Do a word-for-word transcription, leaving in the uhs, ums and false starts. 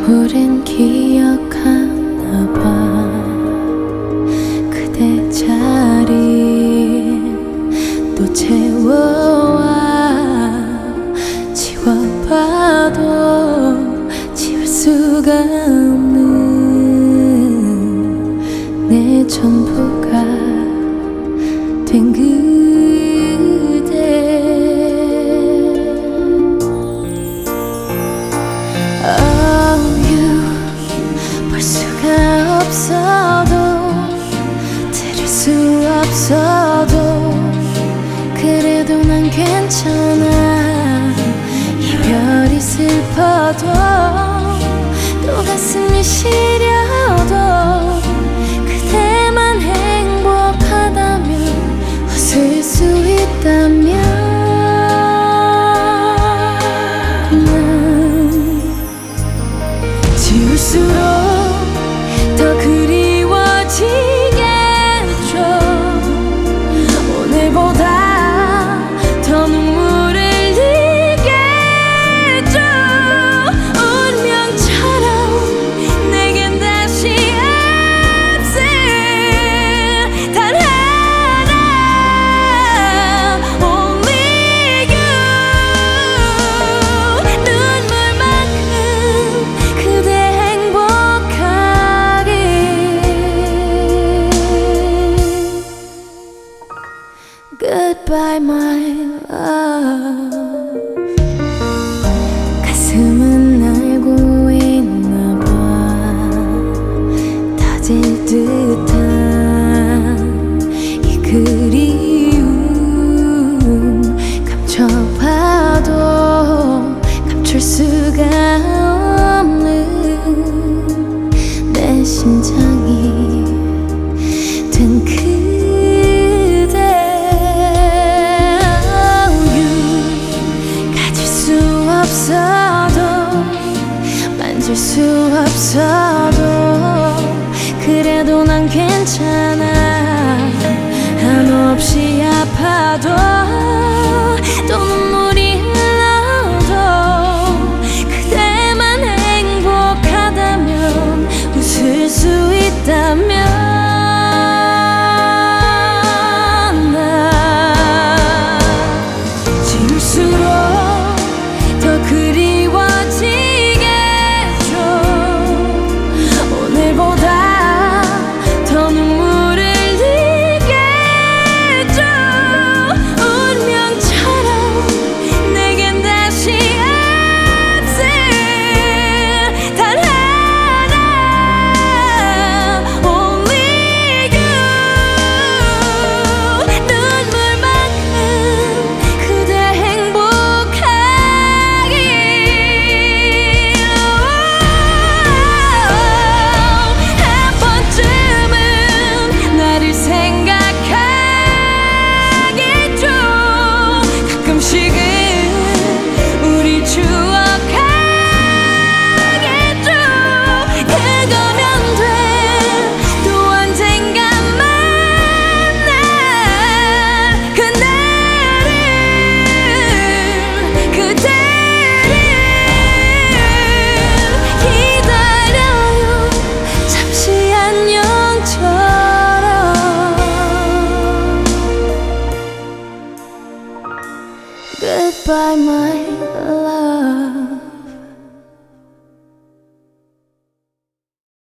우린 기억하나 봐. 그대 자리 또 채워와. 지워봐도 지울 수가 없는 내 전부가 된 그대. Oh you 볼 수가 없어도 들을 수 없어도 그래도 난 괜찮아. 이별이 슬퍼도 또 가슴이 시려도 그대만 행복하다면 웃을 수 있다면 난 지울수록 더 그리워지겠죠. 오늘보다 더 눈물을 흘리겠죠. 운명처럼 내겐 다시 없을 단 하나 Only you. 눈물만큼 그대 행복하길. Goodbye my love. 가슴은 알고 있나봐. 터질 듯한 이 그리움 감춰봐도 감출 수가 없는 내 심장이 된 그대. Oh you 가질 수 없어도 만질 수 없어도 그래도 난 괜찮아. 한없이 아파도 또 눈물이 흘러도 그대만 행복하다면 웃을 수 있다면 난 지울수록 더 그리워지겠죠. 오늘보다 더 눈물을 흘리겠죠. 운명처럼 내겐 다시 없을 단 하나 Only you. 눈물만큼 그대 행복하길. 한 번쯤은 나를 생각하겠죠. 가끔씩은 우리 추억하겠죠. 그거면 돼. 또 언젠가 만날 그날을 그대를 기다려요. 잠시 안녕처럼. Goodbye my